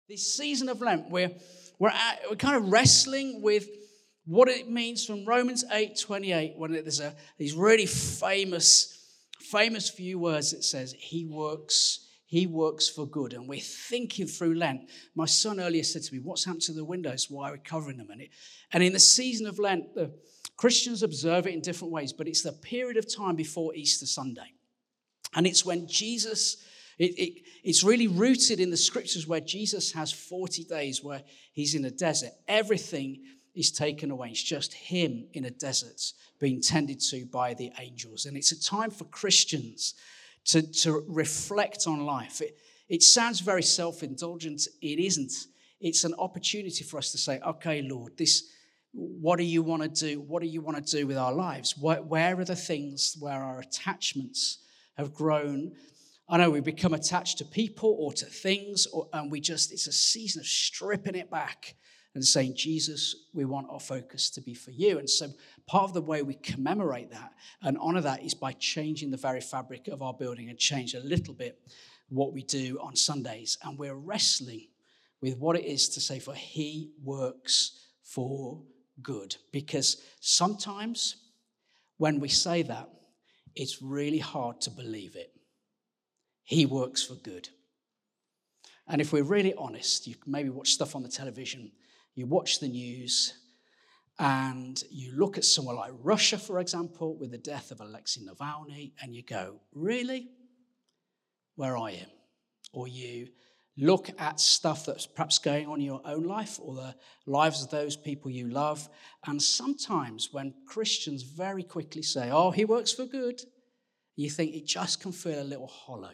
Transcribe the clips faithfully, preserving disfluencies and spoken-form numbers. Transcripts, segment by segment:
This season of Lent, we're, we're, at, we're kind of wrestling with what it means from Romans eight twenty-eight, when there's a, these really famous, famous few words that says, he works, he works for good. And we're thinking through Lent. My son earlier said to me, what's happened to the windows? Why are we covering them? And, it, and in the season of Lent, the Christians observe it in different ways, but it's the period of time before Easter Sunday. And it's when Jesus... It, it, it's really rooted in the scriptures where Jesus has forty days where he's in a desert. Everything is taken away. It's just him in a desert being tended to by the angels. And it's a time for Christians to, to reflect on life. It, it sounds very self-indulgent. It isn't. It's an opportunity for us to say, okay, Lord, this, what do you want to do? What do you want to do with our lives? Where, where are the things where our attachments have grown? I know we become attached to people or to things, or, and we just, it's a season of stripping it back and saying, Jesus, we want our focus to be for you. And so part of the way we commemorate that and honor that is by changing the very fabric of our building and change a little bit what we do on Sundays. And we're wrestling with what it is to say, for he works for good. Because sometimes when we say that, it's really hard to believe it. He works for good. And if we're really honest, you maybe watch stuff on the television, you watch the news, and you look at somewhere like Russia, for example, with the death of Alexei Navalny, and you go, really? Where are you? Or you look at stuff that's perhaps going on in your own life or the lives of those people you love, and sometimes when Christians very quickly say, oh, he works for good, you think it just can feel a little hollow.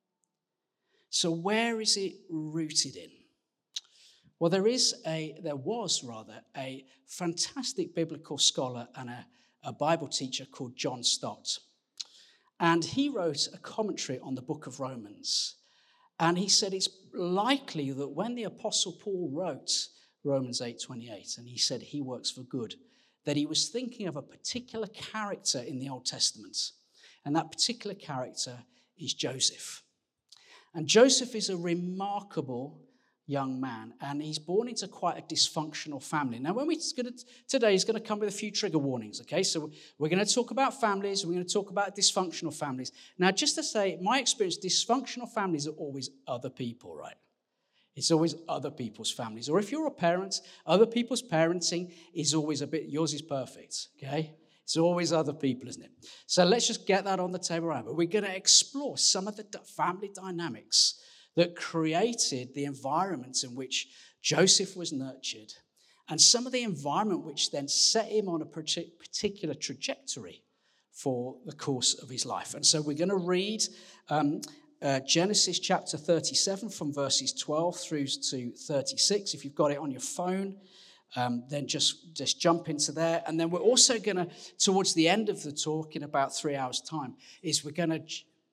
So where is it rooted in? Well, there is a, there was rather, a fantastic biblical scholar and a, a Bible teacher called John Stott. And he wrote a commentary on the book of Romans. And he said it's likely that when the Apostle Paul wrote Romans eight twenty-eight, and he said he works for good, that he was thinking of a particular character in the Old Testament. And that particular character is Joseph. And Joseph is a remarkable young man, and he's born into quite a dysfunctional family. Now, when we gonna, today is going to come with a few trigger warnings, okay? So we're going to talk about families, we're going to talk about dysfunctional families. Now, just to say, my experience, dysfunctional families are always other people, right? It's always other people's families. Or if you're a parent, other people's parenting is always a bit, yours is perfect, okay? It's always other people, isn't it? So let's just get that on the table right. But we're going to explore some of the family dynamics that created the environment in which Joseph was nurtured and some of the environment which then set him on a particular trajectory for the course of his life. And so we're going to read um, uh, Genesis chapter thirty-seven from verses twelve through to thirty-six. If you've got it on your phone, Um, then just, just jump into there. And then we're also going to, towards the end of the talk, in about three hours' time, is we're going to,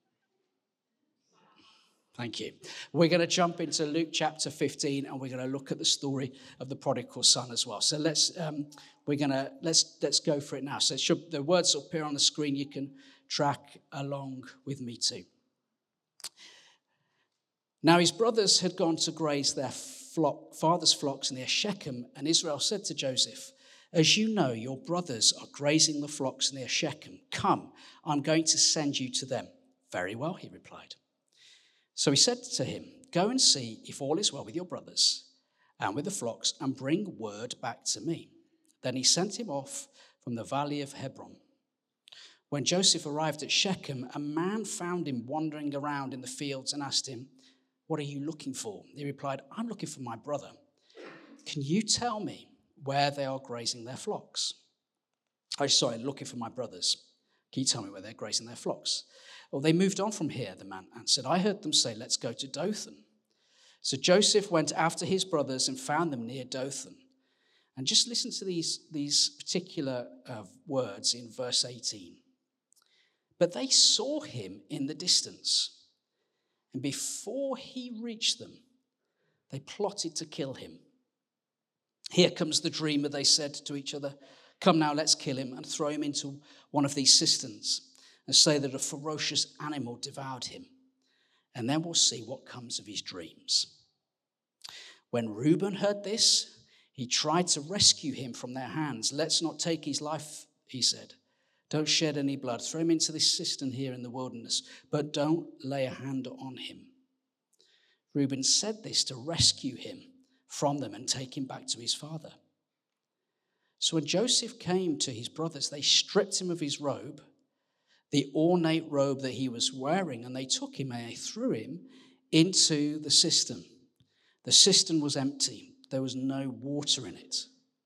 thank you, we're going to jump into Luke chapter fifteen, and we're going to look at the story of the prodigal son as well. So let's, um, we're going to, let's let's go for it now. So it should, the words will appear on the screen. You can track along with me too. Now his brothers had gone to graze their flock, father's flocks near Shechem, and Israel said to Joseph, as you know, your brothers are grazing the flocks near Shechem. Come, I'm going to send you to them. Very well, he replied. So he said to him, go and see if all is well with your brothers and with the flocks, and bring word back to me. Then he sent him off from the valley of Hebron. When Joseph arrived at Shechem, a man found him wandering around in the fields and asked him, what are you looking for? He replied, I'm looking for my brother. Can you tell me where they are grazing their flocks? Oh, sorry, looking for my brothers. Can you tell me where they're grazing their flocks? Well, they moved on from here, the man answered. I heard them say, let's go to Dothan. So Joseph went after his brothers and found them near Dothan. And just listen to these, these particular uh, words in verse eighteen. But they saw him in the distance. And before he reached them, they plotted to kill him. Here comes the dreamer, they said to each other. Come now, let's kill him and throw him into one of these cisterns and say that a ferocious animal devoured him. And then we'll see what comes of his dreams. When Reuben heard this, he tried to rescue him from their hands. Let's not take his life, he said. Don't shed any blood. Throw him into this cistern here in the wilderness, but don't lay a hand on him. Reuben said this to rescue him from them and take him back to his father. So when Joseph came to his brothers, they stripped him of his robe, the ornate robe that he was wearing, and they took him and they threw him into the cistern. The cistern was empty. There was no water in it.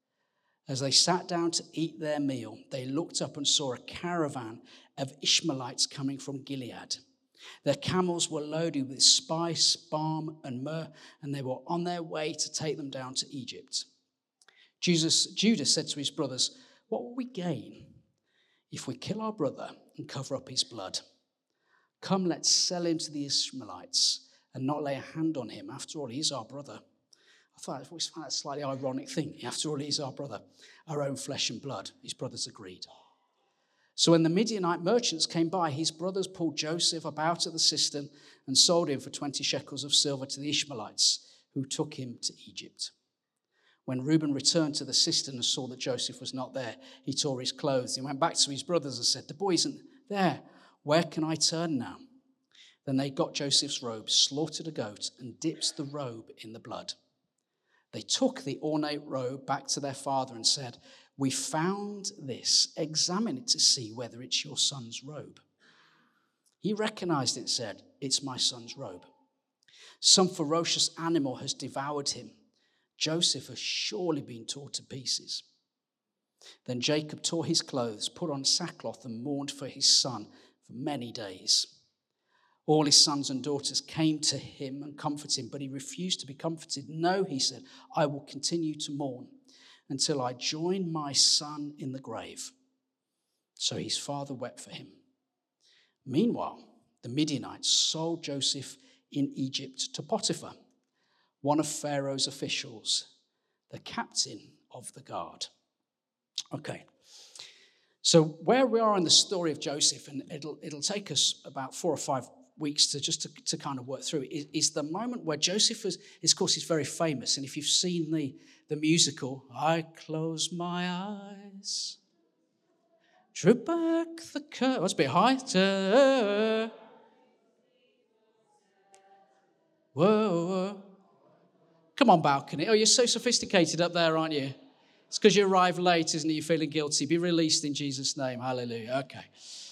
As they sat down to eat their meal, they looked up and saw a caravan of Ishmaelites coming from Gilead. Their camels were loaded with spice, balm, and myrrh, and they were on their way to take them down to Egypt. Jesus, Judah said to his brothers, "What will we gain if we kill our brother and cover up his blood? Come, let's sell him to the Ishmaelites and not lay a hand on him. After all, he's our brother." I thought I always found that a slightly ironic thing. After all, he's our brother, our own flesh and blood. His brothers agreed. So when the Midianite merchants came by, his brothers pulled Joseph up out of the cistern and sold him for twenty shekels of silver to the Ishmaelites, who took him to Egypt. When Reuben returned to the cistern and saw that Joseph was not there, he tore his clothes. He went back to his brothers and said, "The boy isn't there. Where can I turn now?" Then they got Joseph's robe, slaughtered a goat, and dipped the robe in the blood. They took the ornate robe back to their father and said, "We found this. Examine it to see whether it's your son's robe." He recognized it and said, "It's my son's robe. Some ferocious animal has devoured him. Joseph has surely been torn to pieces." Then Jacob tore his clothes, put on sackcloth, and mourned for his son for many days. All his sons and daughters came to him and comforted him, but he refused to be comforted. "No," he said, "I will continue to mourn until I join my son in the grave." So his father wept for him. Meanwhile, the Midianites sold Joseph in Egypt to Potiphar, one of Pharaoh's officials, the captain of the guard. Okay, so where we are in the story of Joseph, and it'll it'll take us about four or five weeks to just to, to kind of work through it, is, is the moment where Joseph is, is, of course, is very famous. And if you've seen the, the musical, "I close my eyes, drew back the curtain," that's a bit high. To, whoa, whoa. Come on, balcony. Oh, you're so sophisticated up there, aren't you? It's because you arrived late, isn't it? You're feeling guilty. Be released in Jesus' name. Hallelujah. Okay.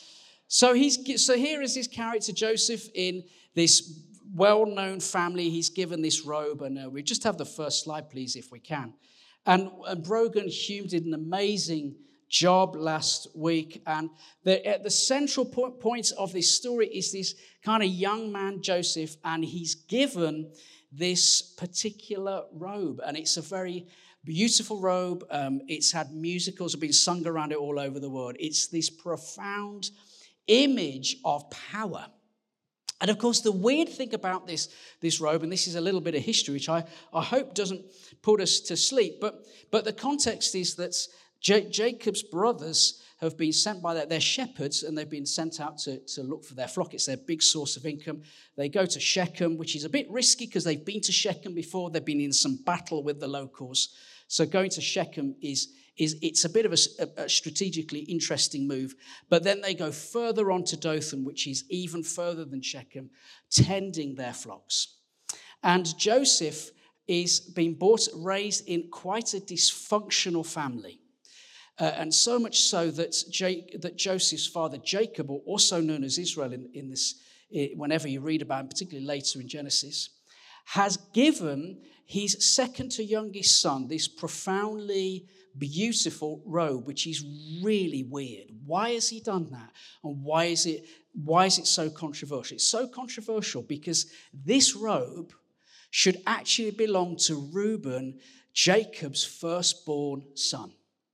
So he's so here is his character, Joseph, in this well-known family. He's given this robe. And uh, we just have the first slide, please, if we can. And, and Brogan Hume did an amazing job last week. And the, at the central point, point of this story is this kind of young man, Joseph, and he's given this particular robe. And it's a very beautiful robe. Um, it's had musicals have been sung around it all over the world. It's this profound image of power. And of course, the weird thing about this, this robe, and this is a little bit of history, which I, I hope doesn't put us to sleep, but, but the context is that J- Jacob's brothers have been sent by their, their shepherds, and they've been sent out to, to look for their flock. It's their big source of income. They go to Shechem, which is a bit risky because they've been to Shechem before. They've been in some battle with the locals. So going to Shechem is, is it's a bit of a, a strategically interesting move. But then they go further on to Dothan, which is even further than Shechem, tending their flocks. And Joseph is being bought, raised in quite a dysfunctional family. Uh, and so much so that, Jake, that Joseph's father, Jacob, or also known as Israel in, in this, whenever you read about him, particularly later in Genesis, has given his second to youngest son this profoundly beautiful robe, which is really weird. Why has he done that? And why is it, why is it so controversial? It's so controversial because this robe should actually belong to Reuben, Jacob's firstborn son.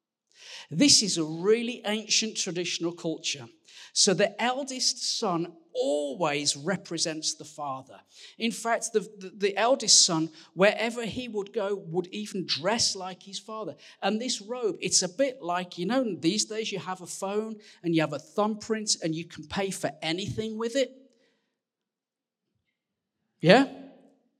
This is a really ancient traditional culture. So the eldest son always represents the father. In fact, the, the, the eldest son, wherever he would go, would even dress like his father. And this robe, it's a bit like, you know, these days you have a phone and you have a thumbprint and you can pay for anything with it. Yeah?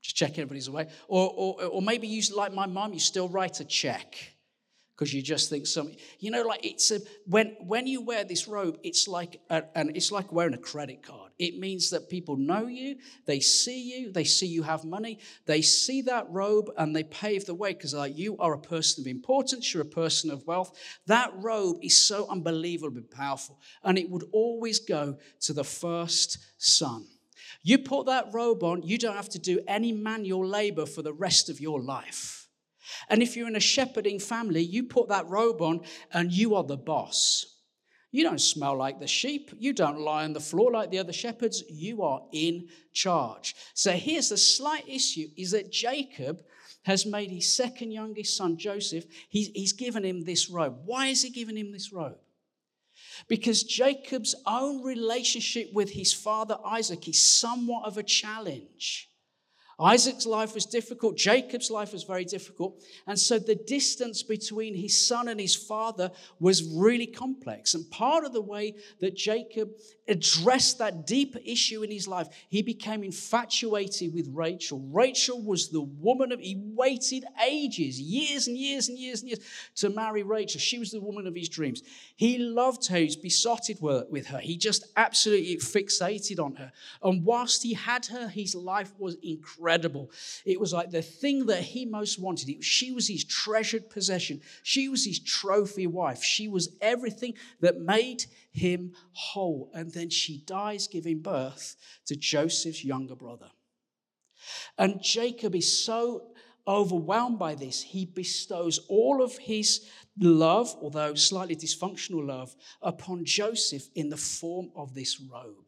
Just check everybody's away. Or, or, or maybe you, like my mum, you still write a check because you just think something. You know, like it's a, when when you wear this robe, it's like a, and it's like wearing a credit card. It means that people know you, they see you, they see you have money, they see that robe and they pave the way because like you are a person of importance, you're a person of wealth. That robe is so unbelievably powerful, and it would always go to the first son. You put that robe on, you don't have to do any manual labor for the rest of your life. And if you're in a shepherding family, you put that robe on and you are the boss. You don't smell like the sheep. You don't lie on the floor like the other shepherds. You are in charge. So here's the slight issue, is that Jacob has made his second youngest son, Joseph, he's, he's given him this robe. Why is he giving him this robe? Because Jacob's own relationship with his father Isaac is somewhat of a challenge. Isaac's life was difficult. Jacob's life was very difficult. And so the distance between his son and his father was really complex. And part of the way that Jacob addressed that deeper issue in his life, he became infatuated with Rachel. Rachel was the woman of, he waited ages, years and years and years and years to marry Rachel. She was the woman of his dreams. He loved her. He was besotted with her. He just absolutely fixated on her. And whilst he had her, his life was incredible. Incredible. It was like the thing that he most wanted. It, she was his treasured possession. She was his trophy wife. She was everything that made him whole. And then she dies giving birth to Joseph's younger brother. And Jacob is so overwhelmed by this, he bestows all of his love, although slightly dysfunctional love, upon Joseph in the form of this robe.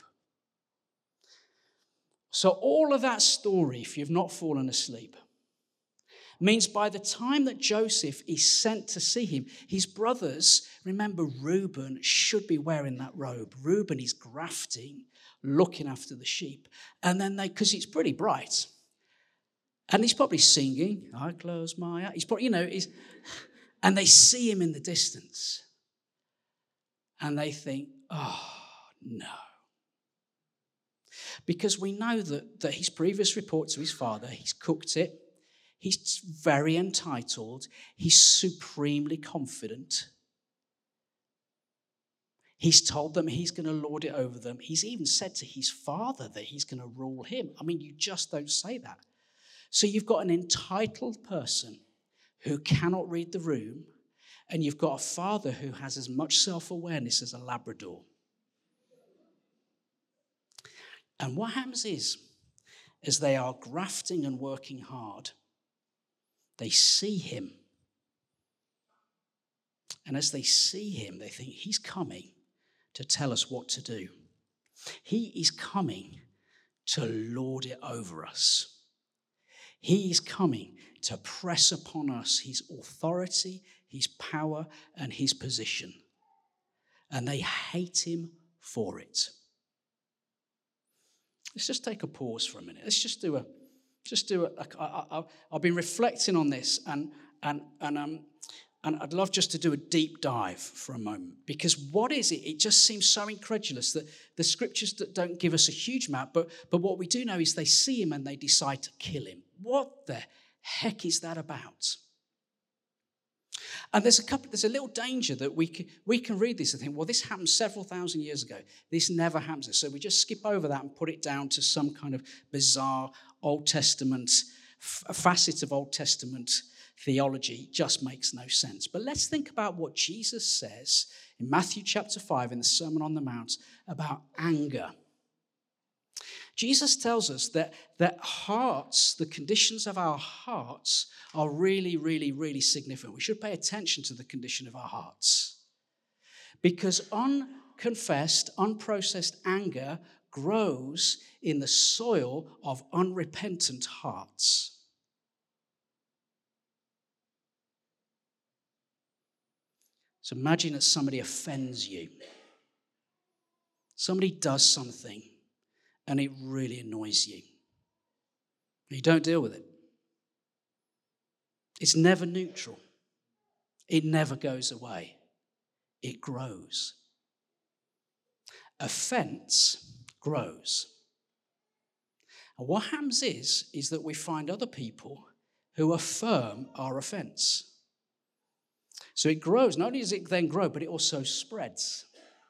So all of that story, if you've not fallen asleep, means by the time that Joseph is sent to see him, his brothers, remember Reuben should be wearing that robe. Reuben is grafting, looking after the sheep. And then they, because it's pretty bright. And he's probably singing, I close my eyes. He's probably, you know, he's, and they see him in the distance. And they think, oh, no. Because we know that, that his previous report to his father, he's cooked it, he's very entitled, he's supremely confident. He's told them he's going to lord it over them. He's even said to his father that he's going to rule him. I mean, you just don't say that. So you've got an entitled person who cannot read the room, and you've got a father who has as much self-awareness as a Labrador. And what happens is, as they are grafting and working hard, they see him. And as they see him, they think, he's coming to tell us what to do. He is coming to lord it over us. He is coming to press upon us his authority, his power, and his position. And they hate him for it. Let's just take a pause for a minute. Let's just do a, just do a. a I, I, I've been reflecting on this, and and and um, and I'd love just to do a deep dive for a moment, because what is it? It just seems so incredulous that the scriptures don't give us a huge amount, but but what we do know is they see him and they decide to kill him. What the heck is that about? And there's a couple, there's a little danger that we can, we can read this and think, well, this happened several thousand years ago. This never happens. So we just skip over that and put it down to some kind of bizarre Old Testament, a facet of Old Testament theology. Just makes no sense. But let's think about what Jesus says in Matthew chapter five in the Sermon on the Mount about anger. Jesus tells us that, that hearts, the conditions of our hearts are really, really, really significant. We should pay attention to the condition of our hearts. Because unconfessed, unprocessed anger grows in the soil of unrepentant hearts. So imagine that somebody offends you. Somebody does something and it really annoys you. You don't deal with it. It's never neutral. It never goes away. It grows. Offense grows. And what happens is, is that we find other people who affirm our offense. So it grows. Not only does it then grow, but it also spreads.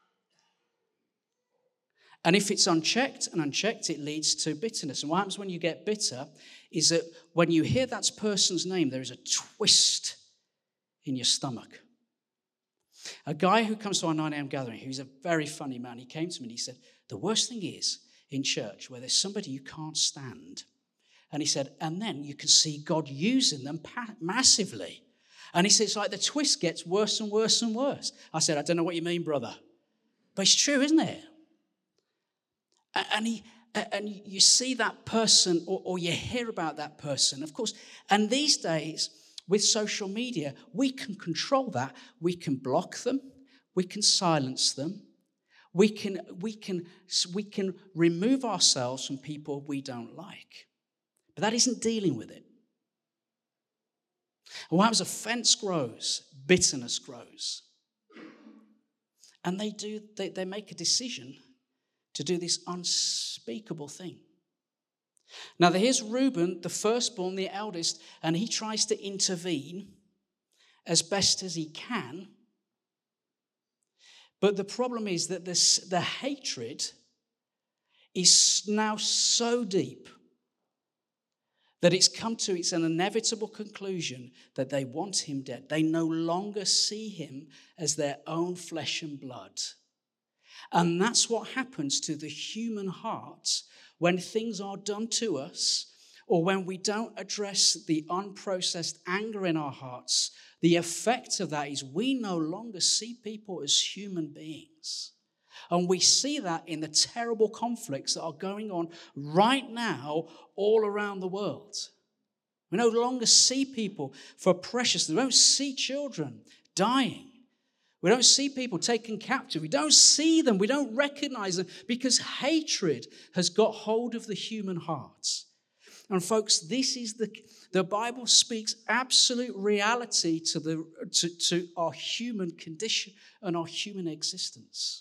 And if it's unchecked and unchecked, it leads to bitterness. And what happens when you get bitter is that when you hear that person's name, there is a twist in your stomach. A guy who comes to our nine a.m. gathering, who's a very funny man, he came to me and he said, the worst thing is in church where there's somebody you can't stand. And he said, and then you can see God using them pa- massively. And he said, it's like the twist gets worse and worse and worse. I said, I don't know what you mean, brother. But it's true, isn't it? And he, and you see that person, or, or you hear about that person, of course. And these days, with social media, we can control that. We can block them. We can silence them. We can, we can, we can remove ourselves from people we don't like. But that isn't dealing with it. And what happens? Offense grows, bitterness grows. And they do, they, they make a decision to do this unspeakable thing. Now, here's Reuben, the firstborn, the eldest, and he tries to intervene as best as he can. But the problem is that this, the hatred is now so deep that it's come to it's an inevitable conclusion that they want him dead. They no longer see him as their own flesh and blood. And that's what happens to the human heart when things are done to us, or when we don't address the unprocessed anger in our hearts. The effect of that is we no longer see people as human beings. And we see that in the terrible conflicts that are going on right now all around the world. We no longer see people for precious. We don't see children dying. We don't see people taken captive. We don't see them. We don't recognize them because hatred has got hold of the human hearts. And folks, this is the, the Bible speaks absolute reality to, the, to, to our human condition and our human existence.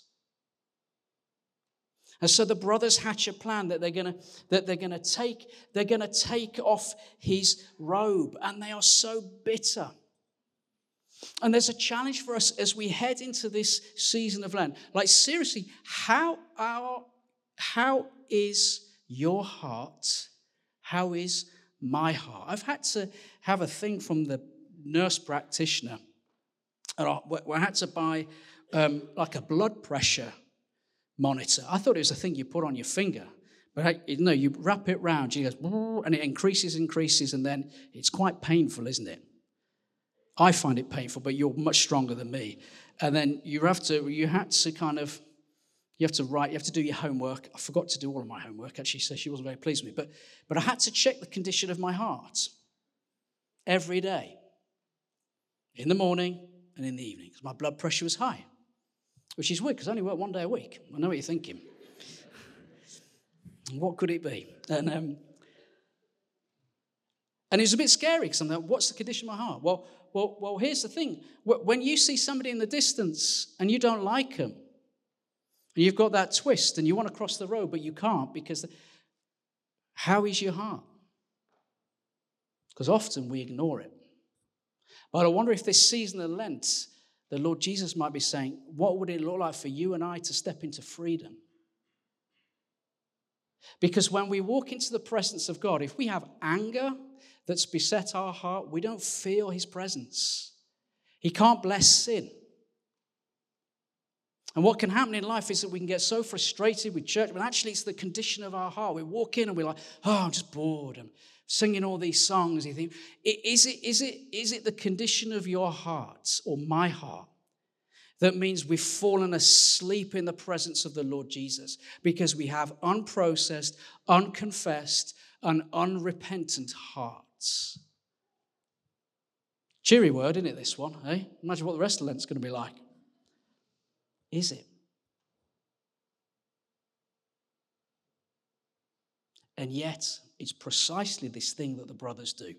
And so the brothers hatch a plan that they're gonna that they're gonna take they're gonna take off his robe, and they are so bitter. And there's a challenge for us as we head into this season of Lent. Like seriously, how are how is your heart? How is my heart? I've had to have a thing from the nurse practitioner, and I, I had to buy um, like a blood pressure monitor. I thought it was a thing you put on your finger, but you know, you wrap it round, you go, and it increases, increases, and then it's quite painful, isn't it? I find it painful, but you're much stronger than me. And then you have to, you had to kind of, you have to write, you have to do your homework. I forgot to do all of my homework, actually, so she wasn't very pleased with me. But, but I had to check the condition of my heart every day, in the morning and in the evening, because my blood pressure was high. Which is weird, because I only work one day a week. I know what you're thinking. What could it be? And um, and it was a bit scary, because I'm like, what's the condition of my heart? Well, well, well. Here's the thing. When you see somebody in the distance and you don't like them, and you've got that twist, and you want to cross the road, but you can't, because the, how is your heart? Because often we ignore it. But I wonder if this season of Lent, the Lord Jesus might be saying, what would it look like for you and I to step into freedom? Because when we walk into the presence of God, if we have anger that's beset our heart, we don't feel his presence. He can't bless sin. And what can happen in life is that we can get so frustrated with church, but actually it's the condition of our heart. We walk in and we're like, oh, I'm just bored. I'm singing all these songs. You think, is it, is it, is it the condition of your heart or my heart that means we've fallen asleep in the presence of the Lord Jesus because we have unprocessed, unconfessed, and unrepentant hearts? Cheery word, isn't it, this one? Eh? Imagine what the rest of Lent's going to be like. Is it? And yet, it's precisely this thing that the brothers do.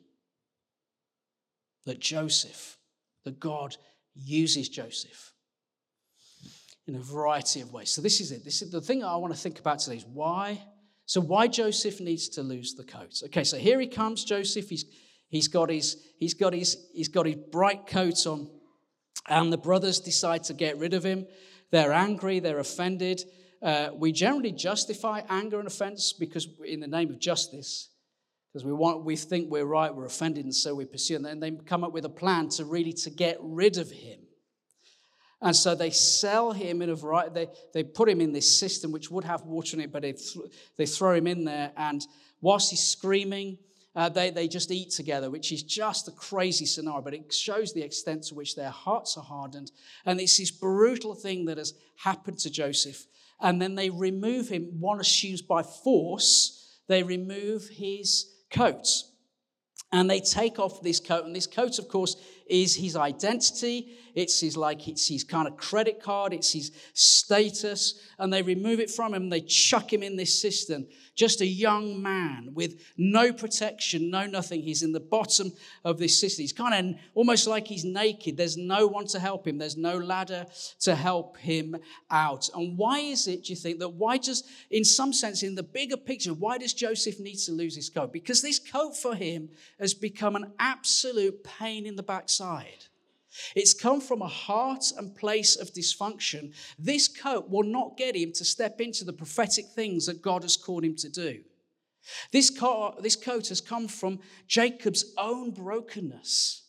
That Joseph, that God uses Joseph in a variety of ways. So this is it. This is the thing I want to think about today is why, So why Joseph needs to lose the coat? Okay, so here he comes, Joseph. He's he's got his he's got his he's got his bright coat on, and the brothers decide to get rid of him. They're angry, they're offended. Uh, we generally justify anger and offense because in the name of justice, because we want we think we're right, we're offended, and so we pursue. And then they come up with a plan to really to get rid of him. And so they sell him in a variety, they, they put him in this system which would have water in it, but they, th- they throw him in there. And whilst he's screaming, uh, they, they just eat together, which is just a crazy scenario, but it shows the extent to which their hearts are hardened. And it's this brutal thing that has happened to Joseph. And then they remove him, one assumes by force, they remove his coat. And they take off this coat, and this coat, of course, is his identity. It's his like it's his kind of credit card. It's his status, and they remove it from him. They chuck him in this cistern. Just a young man with no protection, no nothing. He's in the bottom of this cistern. He's kind of almost like he's naked. There's no one to help him. There's no ladder to help him out. And why is it? Do you think that? Why does, in some sense, in the bigger picture, why does Joseph need to lose his coat? Because this coat for him has become an absolute pain in the backside. It's come from a heart and place of dysfunction. This coat will not get him to step into the prophetic things that God has called him to do. This coat, this coat has come from Jacob's own brokenness.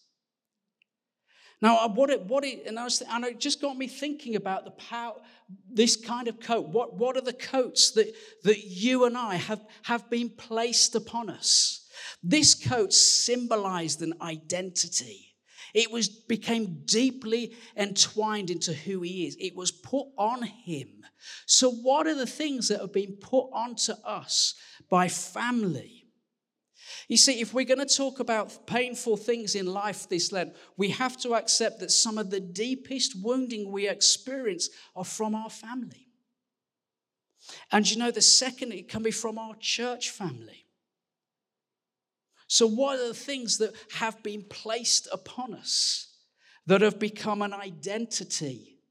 Now, what it, what it, and, I was, and it just got me thinking about the power, this kind of coat. What, what are the coats that, that you and I have, have been placed upon us? This coat symbolized an identity. It was became deeply entwined into who he is. It was put on him. So what are the things that have been put onto us by family? You see, if we're going to talk about painful things in life this Lent, we have to accept that some of the deepest wounding we experience are from our family. And you know, the second, it can be from our church family. So what are the things that have been placed upon us that have become an identity,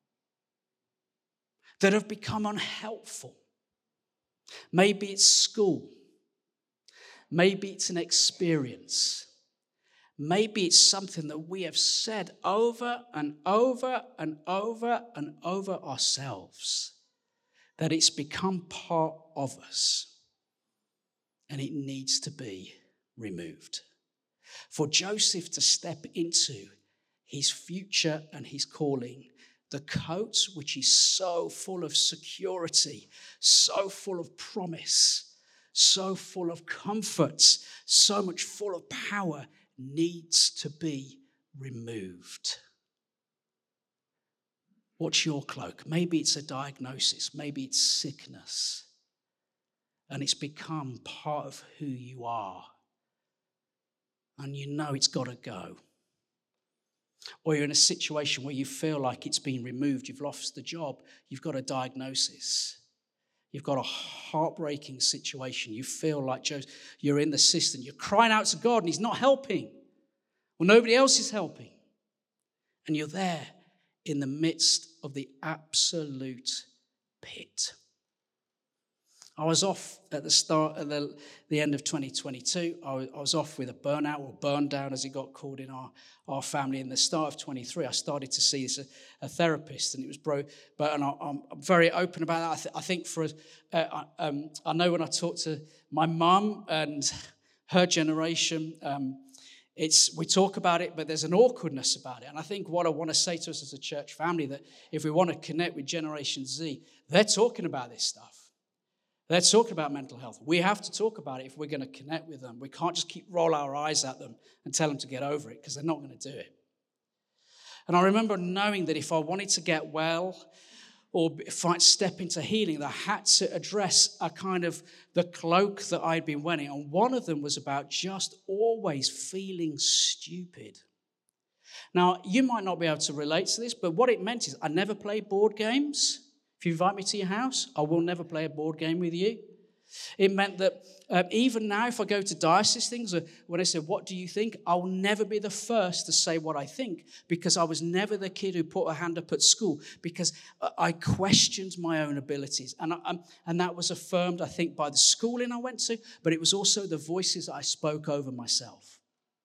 that have become unhelpful? Maybe it's school. Maybe it's an experience. Maybe it's something that we have said over and over and over and over ourselves, that it's become part of us, and it needs to be removed. For Joseph to step into his future and his calling, the coat, which is so full of security, so full of promise, so full of comfort, so much full of power, needs to be removed. What's your cloak? Maybe it's a diagnosis, maybe it's sickness, and it's become part of who you are. And you know it's got to go. Or you're in a situation where you feel like it's been removed. You've lost the job. You've got a diagnosis. You've got a heartbreaking situation. You feel like Joseph, you're in the cistern. You're crying out to God and he's not helping. Well, nobody else is helping. And you're there in the midst of the absolute pit. I was off at the start, at the, the end of twenty twenty-two. I was, I was off with a burnout, or burn down as it got called in our, our family. In the start of twenty-three, I started to see this, a, a therapist, and it was bro. But and I, I'm, I'm very open about that. I, th- I think for, uh, I, um, I know when I talk to my mum and her generation, um, it's we talk about it, but there's an awkwardness about it. And I think what I want to say to us as a church family, that if we want to connect with Generation Z, they're talking about this stuff. They're talking about mental health. We have to talk about it if we're going to connect with them. We can't just keep roll our eyes at them and tell them to get over it, because they're not going to do it. And I remember knowing that if I wanted to get well or if I'd step into healing, that I had to address a kind of the cloak that I'd been wearing. And one of them was about just always feeling stupid. Now, you might not be able to relate to this, but what it meant is I never played board games. If you invite me to your house, I will never play a board game with you. It meant that um, even now, if I go to diocese things, or when I say, what do you think? I'll never be the first to say what I think, because I was never the kid who put a hand up at school, because I questioned my own abilities. And, I, and that was affirmed, I think, by the schooling I went to, but it was also the voices I spoke over myself.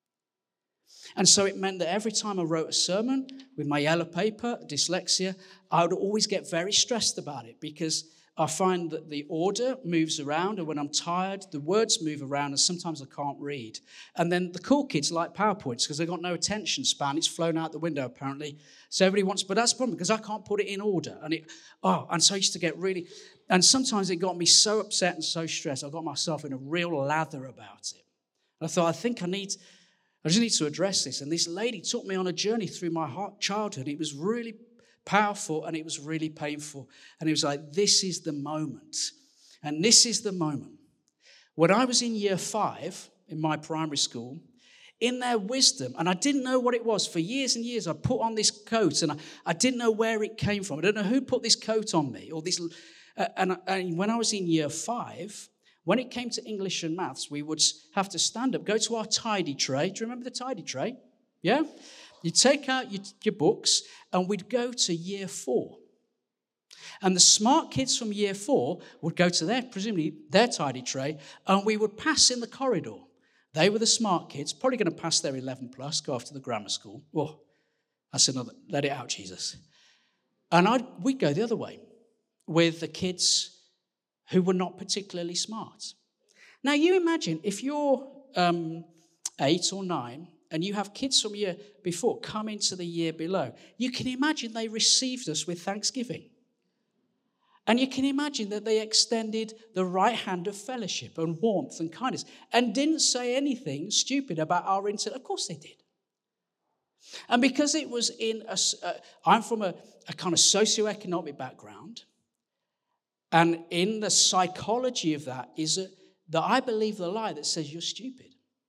And so it meant that every time I wrote a sermon with my yellow paper, dyslexia, I would always get very stressed about it, because I find that the order moves around, and when I'm tired, the words move around, and sometimes I can't read. And then the cool kids like PowerPoints because they've got no attention span. It's flown out the window, apparently. So everybody wants, but that's the problem, because I can't put it in order. And it, oh, and so I used to get really, and sometimes it got me so upset and so stressed, I got myself in a real lather about it. And I thought, I think I need, I just need to address this. And this lady took me on a journey through my heart, childhood. It was really powerful, and it was really painful. And it was like, this is the moment. And this is the moment. When I was in year five in my primary school, in their wisdom, and I didn't know what it was. For years and years, I put on this coat, and I, I didn't know where it came from. I don't know who put this coat on me. or this. Uh, and, and when I was in year five, when it came to English and maths, we would have to stand up, go to our tidy tray. Do you remember the tidy tray? Yeah? You take out your, your books, and we'd go to year four. And the smart kids from year four would go to their, presumably, their tidy tray, and we would pass in the corridor. They were the smart kids, probably going to pass their eleven plus, go off to the grammar school. Oh, that's another, let it out, Jesus. And I'd, we'd go the other way with the kids who were not particularly smart. Now, you imagine if you're um, eight or nine, and you have kids from year before come into the year below, you can imagine they received us with thanksgiving. And you can imagine that they extended the right hand of fellowship and warmth and kindness and didn't say anything stupid about our intent. Of course they did. And because it was in a, uh, I'm from a, a kind of socioeconomic background, and in the psychology of that is a, that I believe the lie that says you're stupid.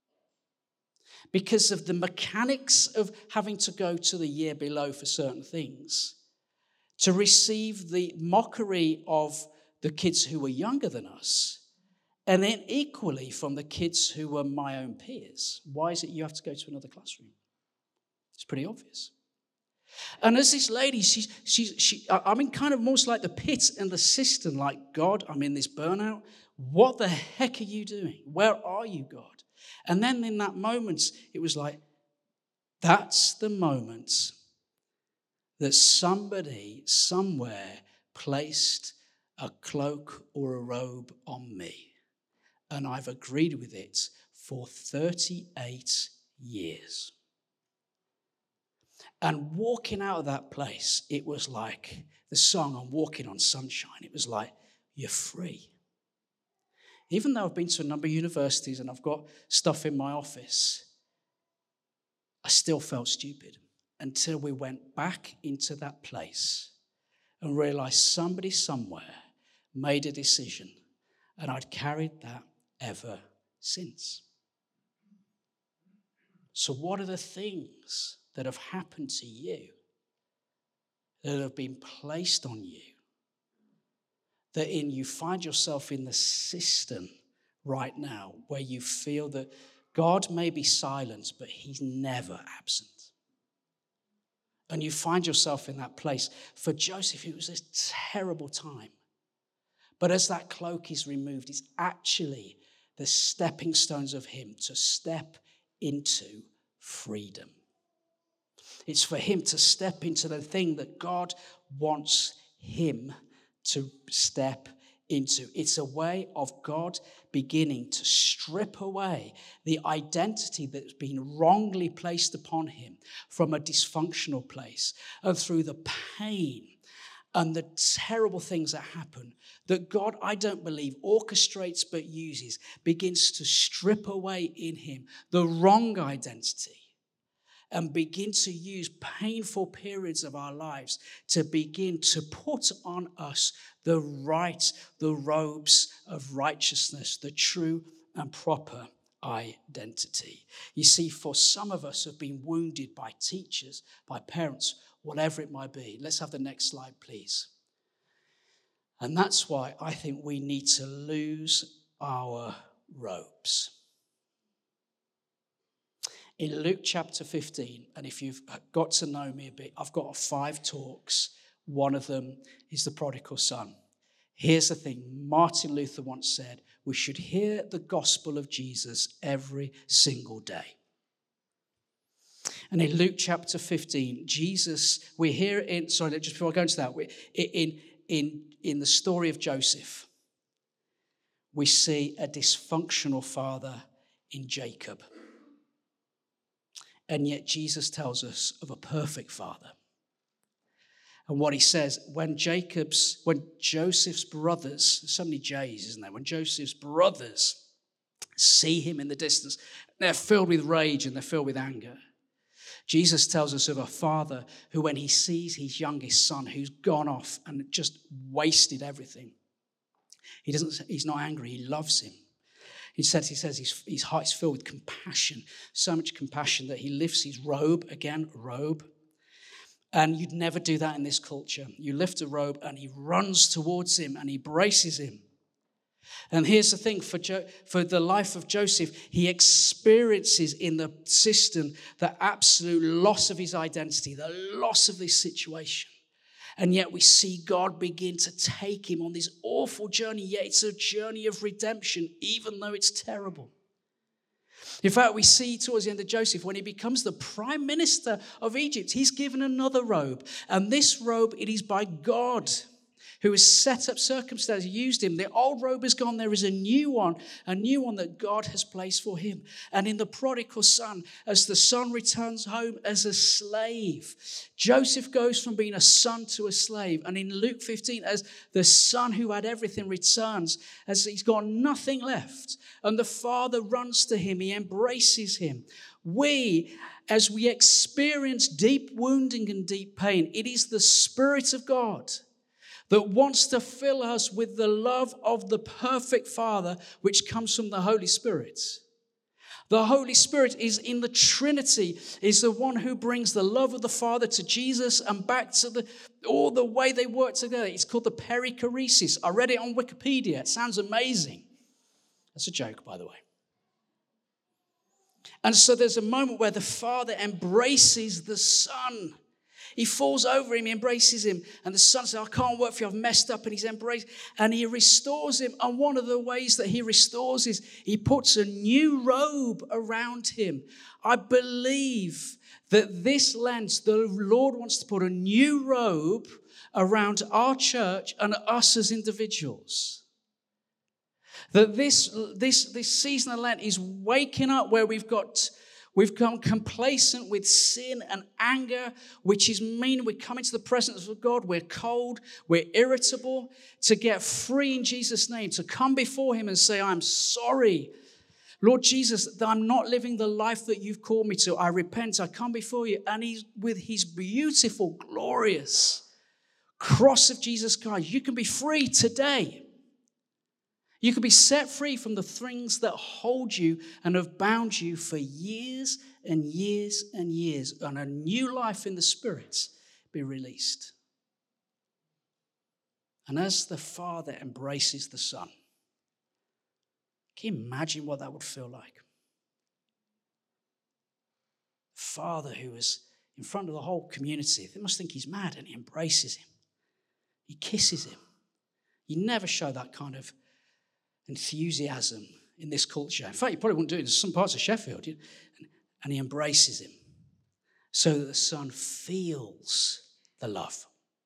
Because of the mechanics of having to go to the year below for certain things, to receive the mockery of the kids who were younger than us, and then equally from the kids who were my own peers. Why is it you have to go to another classroom? It's pretty obvious. And as this lady, she's, she's, she, I'm in kind of almost like the pit and the cistern, like, God, I'm in this burnout. What the heck are you doing? Where are you, God? And then in that moment, it was like, that's the moment that somebody somewhere placed a cloak or a robe on me. And I've agreed with it for thirty-eight years. And walking out of that place, it was like the song, I'm Walking on Sunshine. It was like, you're free. Even though I've been to a number of universities and I've got stuff in my office, I still felt stupid until we went back into that place and realized somebody somewhere made a decision, and I'd carried that ever since. So what are the things that have happened to you, that have been placed on you, that in you find yourself in the cistern right now where you feel that God may be silent, but he's never absent. And you find yourself in that place. For Joseph, it was a terrible time. But as that cloak is removed, it's actually the stepping stones of him to step into freedom. It's for him to step into the thing that God wants him to step into. It's a way of God beginning to strip away the identity that's been wrongly placed upon him from a dysfunctional place, and through the pain and the terrible things that happen, that God, I don't believe, orchestrates but uses, begins to strip away in him the wrong identity and begin to use painful periods of our lives to begin to put on us the right, the robes of righteousness, the true and proper identity. You see, for some of us have been wounded by teachers, by parents, whatever it might be. Let's have the next slide, please. And that's why I think we need to lose our robes. In Luke chapter fifteen, and if you've got to know me a bit, I've got five talks. One of them is the prodigal son. Here's the thing. Martin Luther once said, we should hear the gospel of Jesus every single day. And in Luke chapter fifteen, Jesus, we hear in, sorry, just before I go into that, we, in, in, in the story of Joseph, we see a dysfunctional father in Jacob. And yet Jesus tells us of a perfect father. And what he says, when Jacob's, when Joseph's brothers, there's so many J's, isn't there? When Joseph's brothers see him in the distance, they're filled with rage and they're filled with anger. Jesus tells us of a father who, when he sees his youngest son who's gone off and just wasted everything, he doesn't, he's not angry, he loves him. He says, he says his, his heart's filled with compassion, so much compassion that he lifts his robe, again, robe. And you'd never do that in this culture. You lift a robe and he runs towards him and he braces him. And here's the thing, for, jo- for the life of Joseph, he experiences in the system the absolute loss of his identity, the loss of this situation. And yet we see God begin to take him on this awful journey, yet it's a journey of redemption, even though it's terrible. In fact, we see towards the end of Joseph, when he becomes the prime minister of Egypt, he's given another robe. And this robe, it is by God, who has set up circumstances, used him. The old robe is gone. There is a new one, a new one that God has placed for him. And in the prodigal son, as the son returns home as a slave, Joseph goes from being a son to a slave. And in Luke fifteen, as the son who had everything returns, as he's got nothing left, and the father runs to him, he embraces him. We, as we experience deep wounding and deep pain, it is the Spirit of God that wants to fill us with the love of the perfect Father, which comes from the Holy Spirit. The Holy Spirit is in the Trinity, is the one who brings the love of the Father to Jesus and back to the all the way they work together. It's called the perichoresis. I read it on Wikipedia. It sounds amazing. That's a joke, by the way. And so there's a moment where the Father embraces the Son. He falls over him, he embraces him, and the son says, I can't work for you, I've messed up, and he's embraced, and he restores him. And one of the ways that he restores is he puts a new robe around him. I believe that this Lent, the Lord wants to put a new robe around our church and us as individuals. That this, this, this season of Lent is waking up where we've got We've become complacent with sin and anger, which is mean we come into the presence of God. We're cold, we're irritable. To get free in Jesus' name, to come before him and say, I'm sorry. Lord Jesus, that I'm not living the life that you've called me to. I repent, I come before you. And he's with his beautiful, glorious cross of Jesus Christ. You can be free today. You can be set free from the things that hold you and have bound you for years and years and years, and a new life in the Spirit be released. And as the Father embraces the Son, can you imagine what that would feel like? Father who is in front of the whole community, they must think he's mad, and he embraces him. He kisses him. You never show that kind of enthusiasm in this culture. In fact, you probably wouldn't do it in some parts of Sheffield. And he embraces him so that the Son feels the love.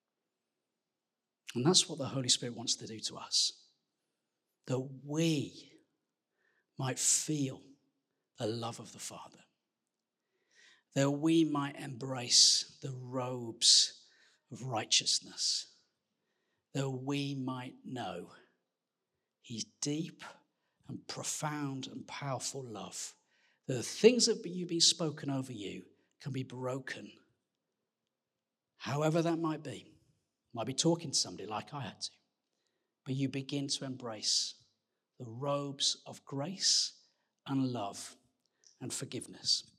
And that's what the Holy Spirit wants to do to us. That we might feel the love of the Father. That we might embrace the robes of righteousness. That we might know his deep and profound and powerful love. The things that you've been spoken over you can be broken. However that might be. Might be talking to somebody like I had to. But you begin to embrace the robes of grace and love and forgiveness.